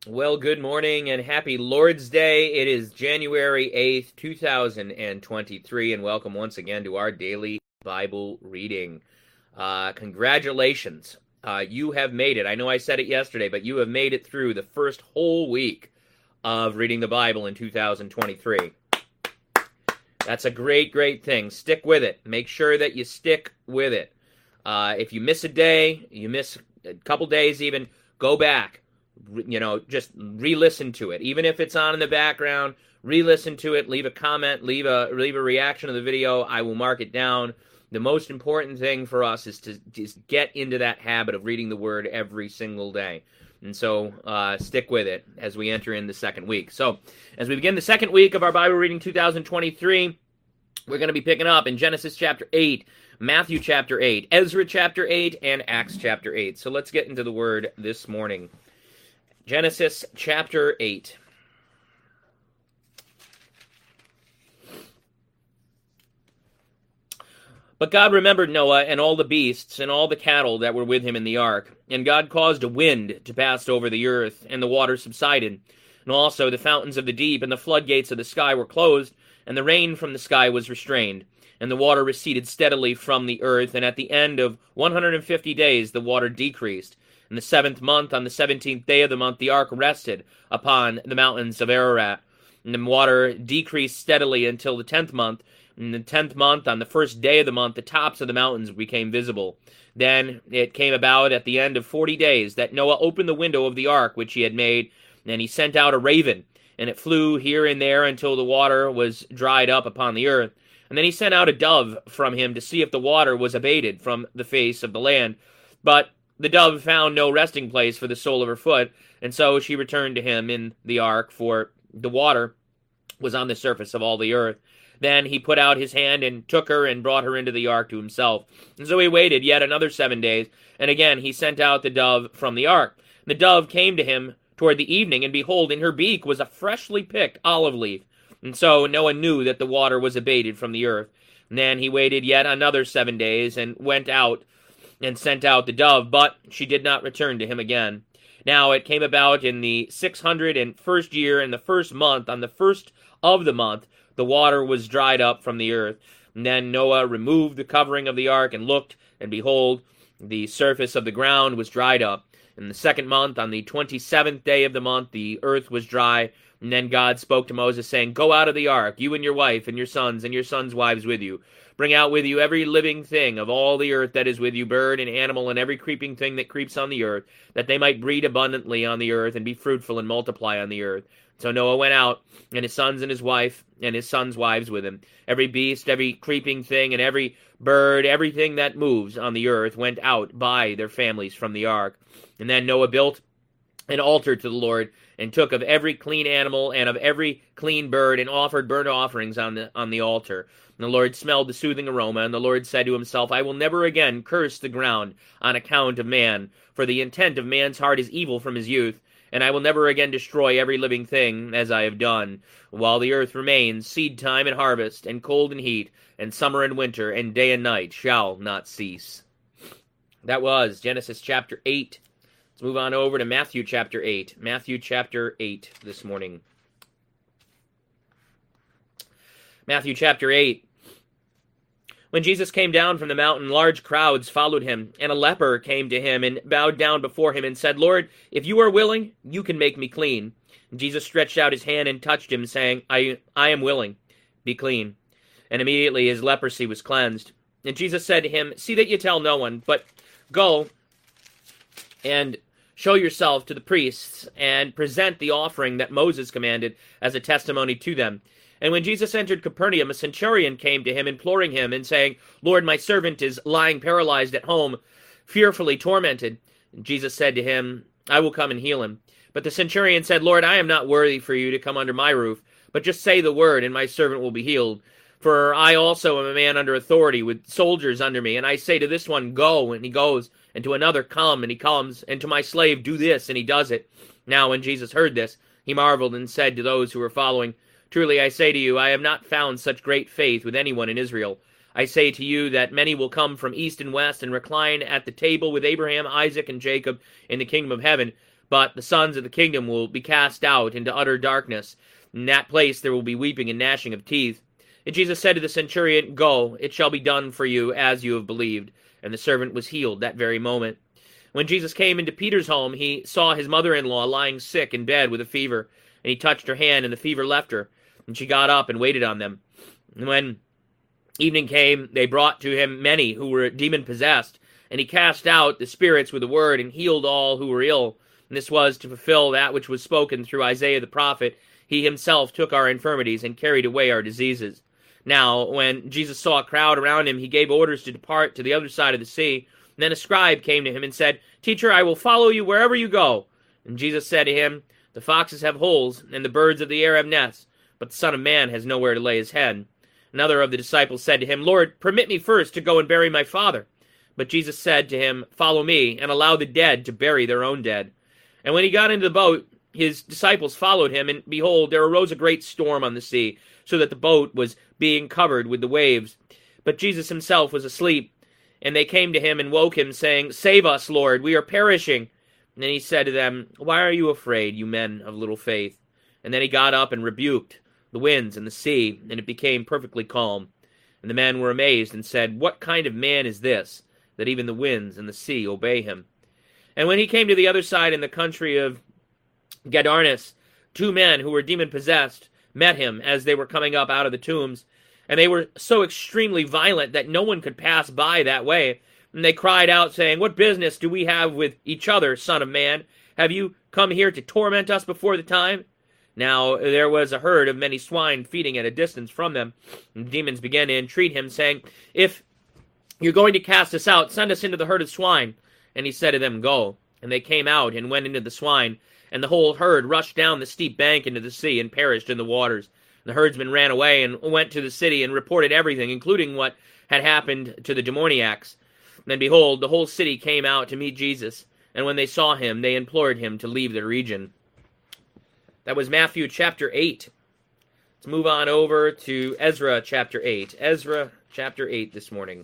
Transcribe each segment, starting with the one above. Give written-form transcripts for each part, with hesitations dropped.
Well, good morning and happy Lord's Day. It is January 8th, 2023, and welcome once again to our daily Bible reading. Congratulations. You have made it. I know I said it yesterday, but you have made it through the first whole week of reading the Bible in 2023. That's a great, great thing. Stick with it. Make sure that you stick with it. If you miss a day, you miss a couple days even, go back. Just re-listen to it. Even if it's on in the background, re-listen to it, leave a comment, leave a reaction to the video. I will mark it down. The most important thing for us is to just get into that habit of reading the Word every single day. And so stick with it as we enter in the second week. So as we begin the second week of our Bible reading 2023, we're going to be picking up in Genesis chapter 8, Matthew chapter 8, Ezra chapter 8, and Acts chapter 8. So let's get into the Word this morning. Genesis chapter 8. But God remembered Noah and all the beasts and all the cattle that were with him in the ark. And God caused a wind to pass over the earth, and the water subsided. And also the fountains of the deep and the floodgates of the sky were closed, and the rain from the sky was restrained. And the water receded steadily from the earth, and at the end of 150 days the water decreased. In the 7th month, on the 17th day of the month, the ark rested upon the mountains of Ararat. And the water decreased steadily until the 10th month. In the 10th month, on the first day of the month, the tops of the mountains became visible. Then it came about at the end of 40 days that Noah opened the window of the ark which he had made, and he sent out a raven, and it flew here and there until the water was dried up upon the earth. And then he sent out a dove from him to see if the water was abated from the face of the land. But the dove found no resting place for the sole of her foot, and so she returned to him in the ark, for the water was on the surface of all the earth. Then he put out his hand and took her and brought her into the ark to himself. And so he waited yet another 7 days, and again he sent out the dove from the ark. The dove came to him toward the evening, and behold, in her beak was a freshly picked olive leaf. And so Noah knew that the water was abated from the earth. And then he waited yet another 7 days, and went out and sent out the dove, but she did not return to him again. Now it came about in the 601st year, in the 1st month, on the 1st of the month, the water was dried up from the earth. And then Noah removed the covering of the ark, and looked, and behold, the surface of the ground was dried up. In the 2nd month, on the 27th day of the month, the earth was dry. And then God spoke to Moses, saying, Go out of the ark, you and your wife, and your sons' wives with you. Bring out with you every living thing of all the earth that is with you, bird and animal, and every creeping thing that creeps on the earth, that they might breed abundantly on the earth, and be fruitful and multiply on the earth. So Noah went out, and his sons and his wife, and his sons' wives with him. Every beast, every creeping thing, and every bird, everything that moves on the earth, went out by their families from the ark. And then Noah built an altar to the Lord, and took of every clean animal and of every clean bird, and offered burnt offerings on the altar. And the Lord smelled the soothing aroma, and the Lord said to himself, I will never again curse the ground on account of man, for the intent of man's heart is evil from his youth, and I will never again destroy every living thing as I have done. While the earth remains, seed time and harvest, and cold and heat, and summer and winter, and day and night shall not cease. That was Genesis chapter 8. Let's move on over to Matthew chapter 8. Matthew chapter 8 this morning. Matthew chapter 8. When Jesus came down from the mountain, large crowds followed him, and a leper came to him and bowed down before him and said, Lord, if you are willing, you can make me clean. And Jesus stretched out his hand and touched him, saying, I am willing, be clean. And immediately his leprosy was cleansed. And Jesus said to him, See that you tell no one, but go and show yourself to the priests, and present the offering that Moses commanded as a testimony to them. And when Jesus entered Capernaum, a centurion came to him, imploring him, and saying, Lord, my servant is lying paralyzed at home, fearfully tormented. And Jesus said to him, I will come and heal him. But the centurion said, Lord, I am not worthy for you to come under my roof, but just say the word, and my servant will be healed. For I also am a man under authority, with soldiers under me, and I say to this one, Go, and he goes, and to another, Come, and he comes, and to my slave, Do this, and he does it. Now when Jesus heard this, he marveled, and said to those who were following, Truly I say to you, I have not found such great faith with anyone in Israel. I say to you that many will come from east and west, and recline at the table with Abraham, Isaac, and Jacob in the kingdom of heaven. But the sons of the kingdom will be cast out into utter darkness. In that place there will be weeping and gnashing of teeth. And Jesus said to the centurion, Go, it shall be done for you as you have believed. And the servant was healed that very moment. When Jesus came into Peter's home, he saw his mother-in-law lying sick in bed with a fever. And he touched her hand, and the fever left her. And she got up and waited on them. And when evening came, they brought to him many who were demon-possessed. And he cast out the spirits with a word, and healed all who were ill. And this was to fulfill that which was spoken through Isaiah the prophet. He himself took our infirmities and carried away our diseases. Now, when Jesus saw a crowd around him, he gave orders to depart to the other side of the sea. And then a scribe came to him and said, Teacher, I will follow you wherever you go. And Jesus said to him, The foxes have holes, and the birds of the air have nests, but the Son of Man has nowhere to lay his head. Another of the disciples said to him, Lord, permit me first to go and bury my father. But Jesus said to him, Follow me, and allow the dead to bury their own dead. And when he got into the boat, his disciples followed him, and behold, there arose a great storm on the sea, so that the boat was being covered with the waves. But Jesus himself was asleep. And they came to him and woke him, saying, Save us, Lord, we are perishing. And then he said to them, Why are you afraid, you men of little faith? And then he got up and rebuked the winds and the sea, and it became perfectly calm. And the men were amazed and said, What kind of man is this, that even the winds and the sea obey him? And when he came to the other side in the country of Gadarnus, 2 men who were demon-possessed met him as they were coming up out of the tombs. And they were so extremely violent that no one could pass by that way. And they cried out, saying, What business do we have with each other, Son of Man? Have you come here to torment us before the time? Now there was a herd of many swine feeding at a distance from them. And the demons began to entreat him, saying, If you're going to cast us out, send us into the herd of swine. And he said to them, Go. And they came out and went into the swine. And the whole herd rushed down the steep bank into the sea and perished in the waters. The herdsmen ran away and went to the city and reported everything, including what had happened to the demoniacs. Then behold, the whole city came out to meet Jesus, and when they saw him, they implored him to leave the region. That was Matthew chapter 8. Let's move on over to Ezra chapter 8. Ezra chapter 8 this morning.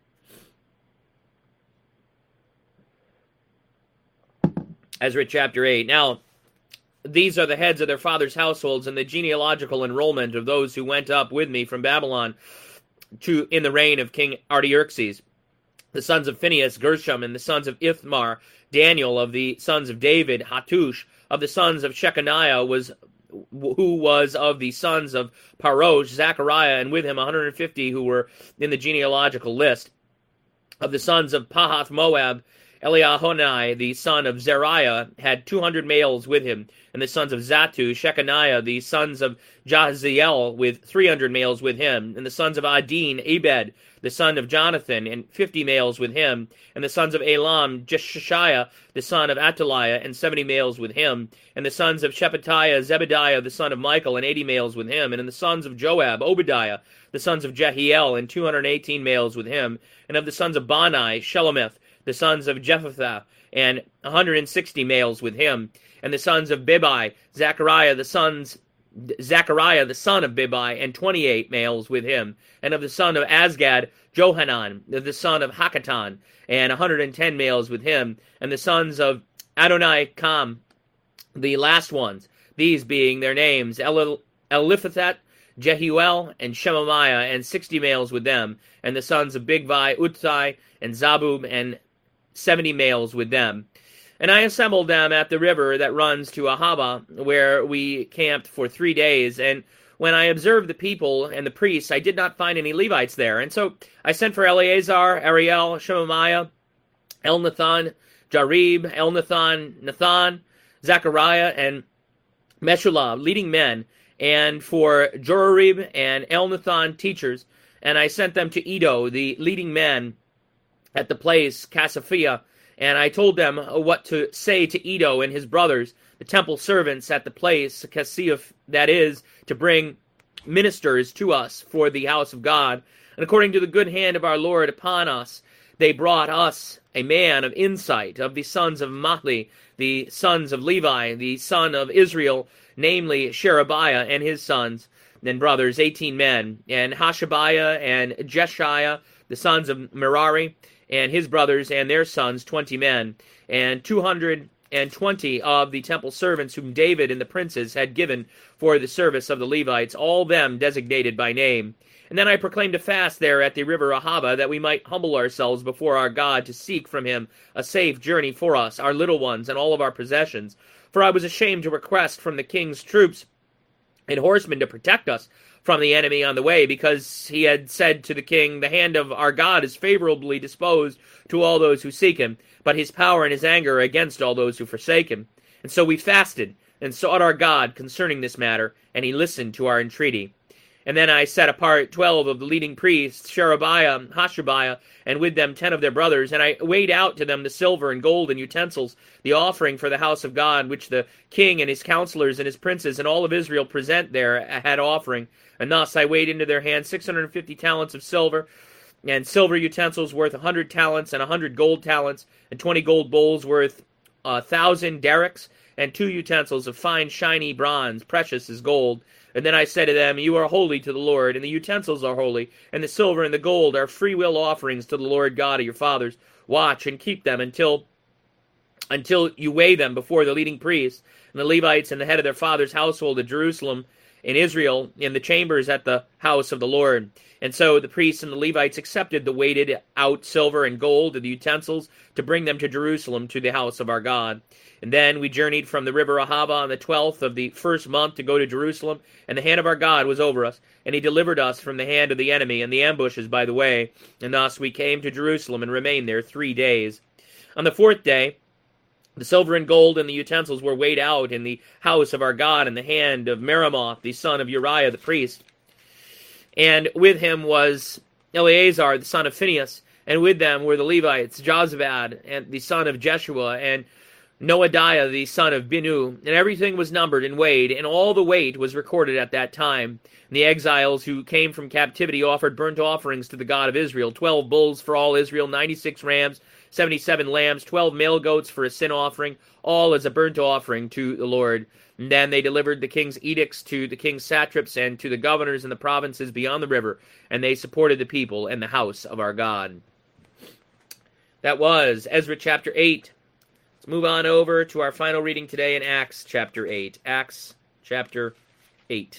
Ezra chapter 8. Now, these are the heads of their fathers' households and the genealogical enrollment of those who went up with me from Babylon in the reign of King Artaxerxes. The sons of Phinehas, Gershom, and the sons of Ithmar, Daniel. Of the sons of David, Hattush. Of the sons of Shechaniah, who was of the sons of Parosh, Zechariah, and with him 150 who were in the genealogical list. Of the sons of Pahath Moab, Eliahonai, the son of Zeriah, had 200 males with him, and the sons of Zatu, Shechaniah, the sons of Jahaziel, with 300 males with him, and the sons of Adin, Ebed, the son of Jonathan, and 50 males with him, and the sons of Elam, Jeshiah, the son of Attaliah, and 70 males with him, and the sons of Shephatiah, Zebediah, the son of Michael, and 80 males with him, and the sons of Joab, Obadiah, the sons of Jehiel, and 218 males with him, and of the sons of Bani, Shelomith, the sons of Jephthah, and 160 males with him, and the sons of Bibai, Zechariah the son of Bibai, and 28 males with him, and of the son of Azgad, Johanan, the son of Hakatan, and 110 males with him, and the sons of Adonai Kam, the last ones, these being their names, Eliphathat, Jehuel, and Shemaiah, and 60 males with them, and the sons of Bigvai, Uttai, and Zabub, and 70 males with them. And I assembled them at the river that runs to Ahava, where we camped for 3 days. And when I observed the people and the priests, I did not find any Levites there. And so I sent for Eleazar, Ariel, Shemaiah, Elnathan, Jarib, Elnathan, Nathan, Zechariah, and Meshullam, leading men, and for Jorarib and Elnathan, teachers. And I sent them to Edo, the leading men, at the place Casaphia, and I told them what to say to Edo and his brothers, the temple servants at the place Cassif, that is, to bring ministers to us for the house of God. And according to the good hand of our Lord upon us, they brought us a man of insight, of the sons of Mahli, the sons of Levi, the son of Israel, namely Sherebiah and his sons and brothers, 18 men, and Hashabiah and Jeshiah, the sons of Merari, and his brothers and their sons, 20 men, and 200 and 20 of the temple servants whom David and the princes had given for the service of the Levites, all them designated by name. And then I proclaimed a fast there at the river Ahava, that we might humble ourselves before our God to seek from him a safe journey for us, our little ones, and all of our possessions. For I was ashamed to request from the king's troops and horsemen to protect us from the enemy on the way, because he had said to the king, the hand of our God is favorably disposed to all those who seek him, but his power and his anger are against all those who forsake him. And so we fasted and sought our God concerning this matter, and he listened to our entreaty. And then I set apart 12 of the leading priests, Sherebiah, Hashabiah, and with them 10 of their brothers, and I weighed out to them the silver and gold and utensils, the offering for the house of God, which the king and his counselors and his princes and all of Israel present there had offering. And thus I weighed into their hands 650 talents of silver, and silver utensils worth 100 talents, and 100 gold talents, and 20 gold bowls worth 1,000 derricks, and 2 utensils of fine shiny bronze, precious as gold. And then I said to them, you are holy to the Lord, and the utensils are holy, and the silver and the gold are freewill offerings to the Lord God of your fathers. Watch and keep them until you weigh them before the leading priests, and the Levites, and the head of their father's household at Jerusalem, in Israel, in the chambers at the house of the Lord. And so the priests and the Levites accepted the weighted out silver and gold and the utensils to bring them to Jerusalem to the house of our God. And then we journeyed from the river Ahava on the 12th of the first month to go to Jerusalem, and the hand of our God was over us, and he delivered us from the hand of the enemy and the ambushes by the way. And thus we came to Jerusalem and remained there 3 days. On the 4th day, the silver and gold and the utensils were weighed out in the house of our God in the hand of Meremoth, the son of Uriah the priest. And with him was Eleazar, the son of Phinehas, and with them were the Levites, Jozabad, and the son of Jeshua, and Noadiah, the son of Binu. And everything was numbered and weighed, and all the weight was recorded at that time. And the exiles who came from captivity offered burnt offerings to the God of Israel, 12 bulls for all Israel, 96 rams, 77 lambs, 12 male goats for a sin offering, all as a burnt offering to the Lord. And then they delivered the king's edicts to the king's satraps and to the governors in the provinces beyond the river, and they supported the people and the house of our God. That was Ezra chapter 8. Let's move on over to our final reading today in Acts chapter 8. Acts chapter 8.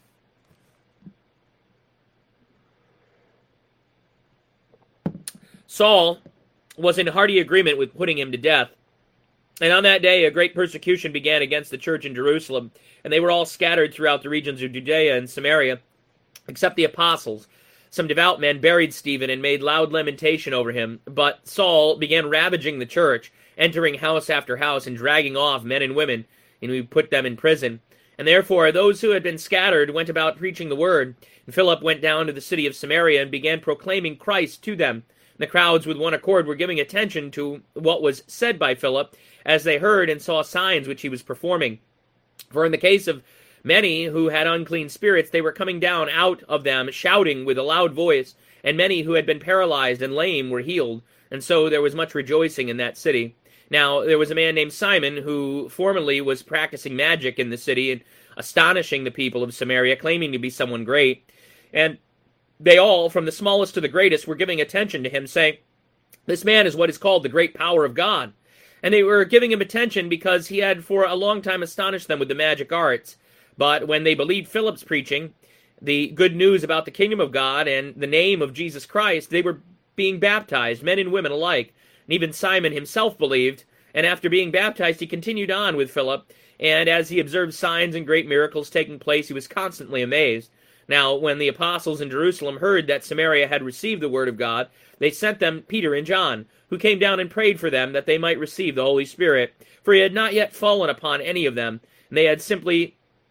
Saul was in hearty agreement with putting him to death. And on that day a great persecution began against the church in Jerusalem, and they were all scattered throughout the regions of Judea and Samaria, except the apostles. Some devout men buried Stephen and made loud lamentation over him, but Saul began ravaging the church, entering house after house and dragging off men and women, and we put them in prison. And therefore those who had been scattered went about preaching the word. And Philip went down to the city of Samaria and began proclaiming Christ to them. The crowds with one accord were giving attention to what was said by Philip, as they heard and saw signs which he was performing. For in the case of many who had unclean spirits, they were coming down out of them, shouting with a loud voice, and many who had been paralyzed and lame were healed. And so there was much rejoicing in that city. Now there was a man named Simon, who formerly was practicing magic in the city, and astonishing the people of Samaria, claiming to be someone great. And they all, from the smallest to the greatest, were giving attention to him, saying, this man is what is called the great power of God. And they were giving him attention because he had for a long time astonished them with the magic arts. But when they believed Philip's preaching, the good news about the kingdom of God and the name of Jesus Christ, they were being baptized, men and women alike. And even Simon himself believed, and after being baptized, he continued on with Philip. And as he observed signs and great miracles taking place, he was constantly amazed. Now, when the apostles in Jerusalem heard that Samaria had received the word of God, they sent them Peter and John, who came down and prayed for them that they might receive the Holy Spirit, for he had not yet fallen upon any of them, and they had simply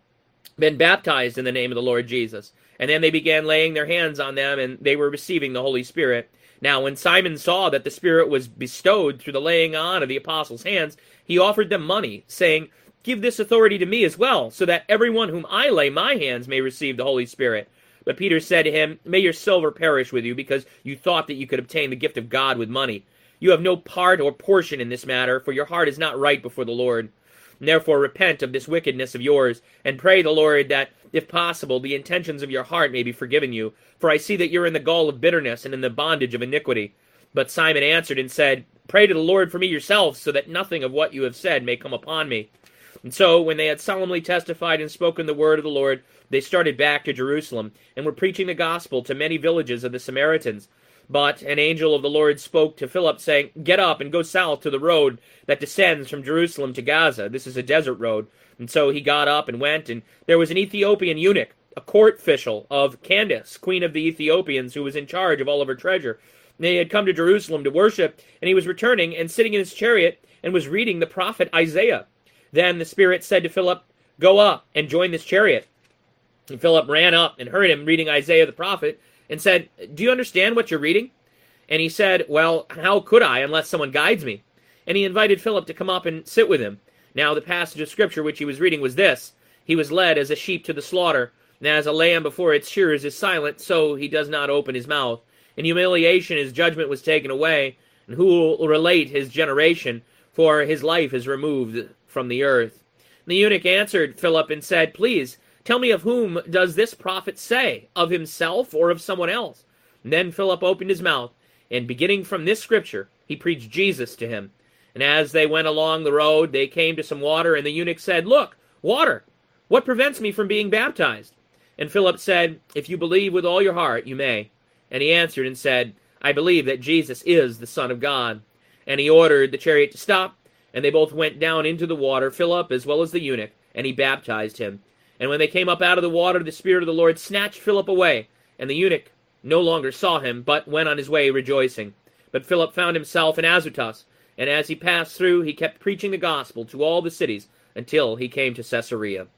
been baptized in the name of the Lord Jesus. And then they began laying their hands on them, and they were receiving the Holy Spirit. Now, when Simon saw that the Spirit was bestowed through the laying on of the apostles' hands, he offered them money, saying, give this authority to me as well, so that everyone whom I lay my hands may receive the Holy Spirit. But Peter said to him, may your silver perish with you, because you thought that you could obtain the gift of God with money. You have no part or portion in this matter, for your heart is not right before the Lord. And therefore repent of this wickedness of yours, and pray the Lord that, if possible, the intentions of your heart may be forgiven you. For I see that you're in the gall of bitterness and in the bondage of iniquity. But Simon answered and said, Pray to the Lord for me yourself, so that nothing of what you have said may come upon me." And so, when they had solemnly testified and spoken the word of the Lord, they started back to Jerusalem, and were preaching the gospel to many villages of the Samaritans. But an angel of the Lord spoke to Philip, saying, "Get up and go south to the road that descends from Jerusalem to Gaza. This is a desert road." And so he got up and went, and there was an Ethiopian eunuch, a court official of Candace, queen of the Ethiopians, who was in charge of all of her treasure. And he had come to Jerusalem to worship, and he was returning and sitting in his chariot and was reading the prophet Isaiah. Then the Spirit said to Philip, "Go up and join this chariot." And Philip ran up and heard him reading Isaiah the prophet, and said, "Do you understand what you're reading?" And he said, "Well, how could I unless someone guides me?" And he invited Philip to come up and sit with him. Now the passage of Scripture which he was reading was this: "He was led as a sheep to the slaughter, and as a lamb before its shearers is silent, so he does not open his mouth. In humiliation his judgment was taken away, and who will relate his generation? For his life is removed from the earth." And the eunuch answered Philip and said, "Please, tell me, of whom does this prophet say? Of himself or of someone else?" And then Philip opened his mouth, and beginning from this scripture, he preached Jesus to him. And as they went along the road, they came to some water, and the eunuch said, "Look, water! What prevents me from being baptized?" And Philip said, "If you believe with all your heart, you may." And he answered and said, "I believe that Jesus is the Son of God." And he ordered the chariot to stop, and they both went down into the water, Philip as well as the eunuch, and he baptized him. And when they came up out of the water, the Spirit of the Lord snatched Philip away, and the eunuch no longer saw him, but went on his way rejoicing. But Philip found himself in Azotus, and as he passed through, he kept preaching the gospel to all the cities until he came to Caesarea.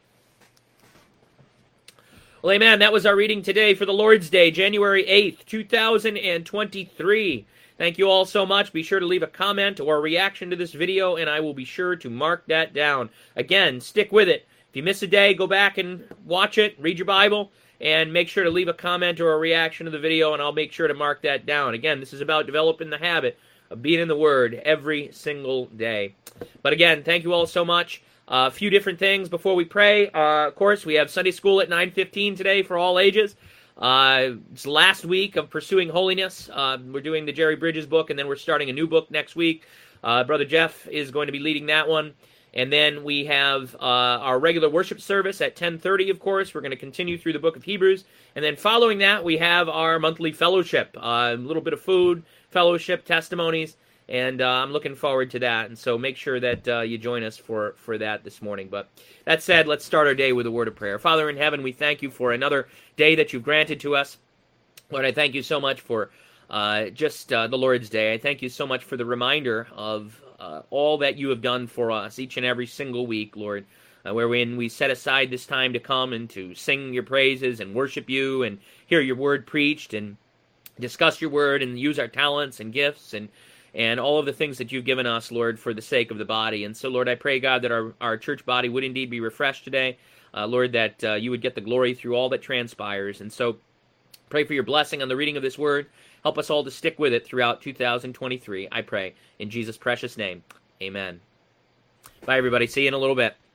Well, amen. That was our reading today for the Lord's Day, January 8th, 2023. Thank you all so much. Be sure to leave a comment or a reaction to this video, and I will be sure to mark that down. Again, stick with it. If you miss a day, go back and watch it, read your Bible, and make sure to leave a comment or a reaction to the video, and I'll make sure to mark that down. Again, this is about developing the habit of being in the Word every single day. But again, thank you all so much. A few different things before we pray. Of course, we have Sunday school at 9:15 today for all ages. It's the last week of Pursuing Holiness. We're doing the Jerry Bridges book, and then we're starting a new book next week. Brother Jeff is going to be leading that one. And then we have our regular worship service at 10:30, of course. We're going to continue through the book of Hebrews. And then following that, we have our monthly fellowship, a little bit of food, fellowship, testimonies, and I'm looking forward to that. And so make sure that you join us for that this morning. But that said, let's start our day with a word of prayer. Father in heaven, we thank you for another day that you've granted to us. Lord, I thank you so much for the Lord's Day. I thank you so much for the reminder of all that you have done for us each and every single week, Lord, wherein we set aside this time to come and to sing your praises and worship you and hear your word preached and discuss your word and use our talents and gifts and all of the things that you've given us, Lord, for the sake of the body. And so, Lord, I pray, God, that our church body would indeed be refreshed today. Lord, that you would get the glory through all that transpires. And so pray for your blessing on the reading of this word. Help us all to stick with it throughout 2023, I pray. In Jesus' precious name, amen. Bye, everybody. See you in a little bit.